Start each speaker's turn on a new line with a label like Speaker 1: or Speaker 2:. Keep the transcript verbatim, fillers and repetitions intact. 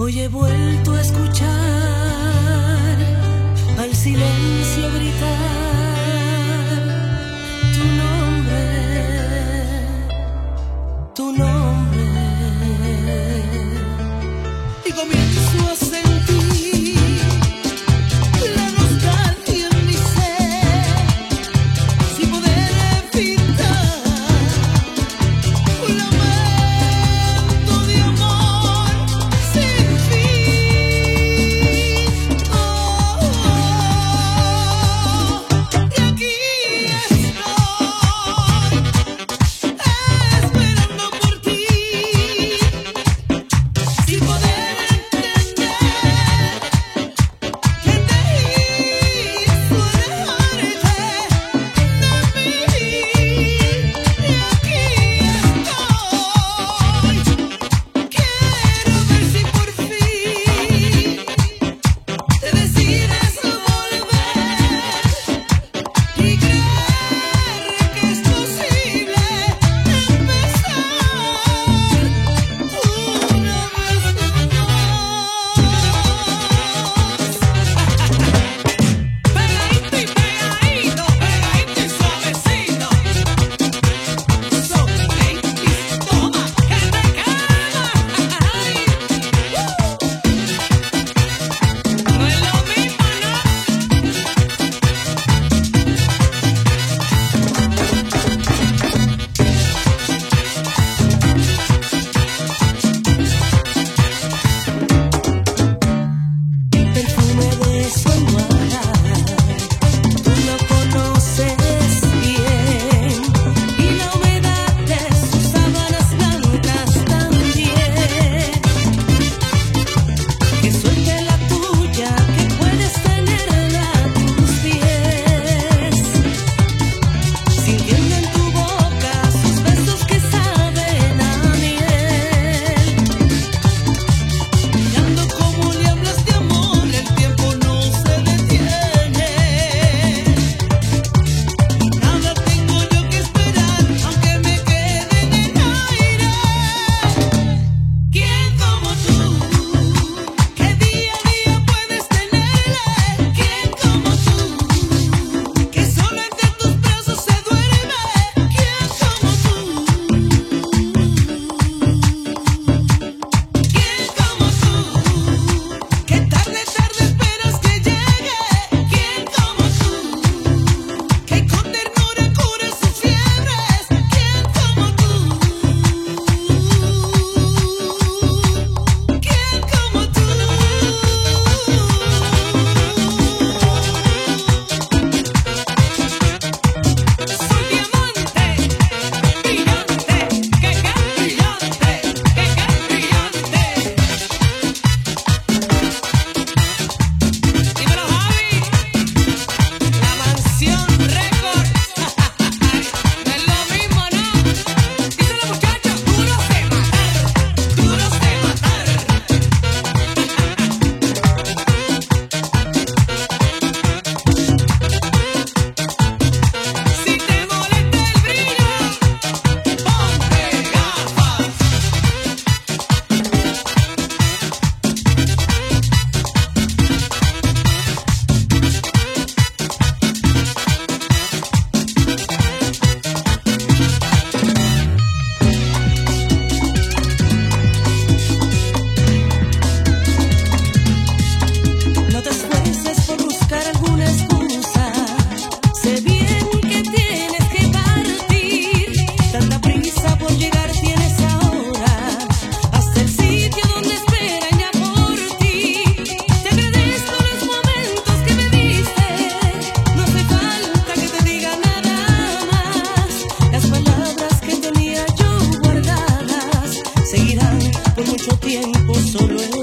Speaker 1: Hoy he vuelto a escuchar al silencio gritar tu nombre, tu nombre, y comienzo a sentir la nostalgia en mi ser, sin poder evitar un lamento de amor sin fin. Oh, y aquí estoy esperando por ti, sin poder entender que te hizo alejarte de mí. Y aquí estoy, quiero ver si por fin te decides volver y creer que es posible empezar una vez más. Pegadito y pegadito, pegadito y suavecito. So, ladies, toma, que te quema. Ay, no es lo mismo, ¿no? El perfume de su almohada, tú lo conoces bien, y la humedad de sus sábanas blancas también. Que suelte la tuya, que puedes tenerla a tus pies, sintiendo en tu boca sus besos que saben a miel. Mirando cómo le hablas de amor, el tiempo no se detiene. Nada tengo yo que esperar, aunque me quede en el aire. ¿Quién como tú, que día a día puedes tenerle? ¿Quién como tú, que solo entre tus brazos se duerme? ¿Quién como tú? ¿Quién como tú, que tarde, tarde esperas que llegue? ¿Quién como tú, que con ternura cura sus fiebres? ¿Quién como tú? ¿Quién como tú? Soy diamante, brillante, que qué brillante, que qué brillante. Dímelo, Javi, la mansión récord. No es lo mismo, ¿no? Díselo, muchachos, duros de matar, duros de matar. Si te molesta el brillo, ponte gafas. No te esfuerces por buscar alguna excusa. Sé bien que tienes que partir. Tanta prisa por llegar tienes ahora, hasta el sitio donde esperan ya por ti. Te agradezco los momentos que me diste. No hace falta que te diga nada más. Las palabras que tenía yo guardadas seguirán por mucho tiempo solo en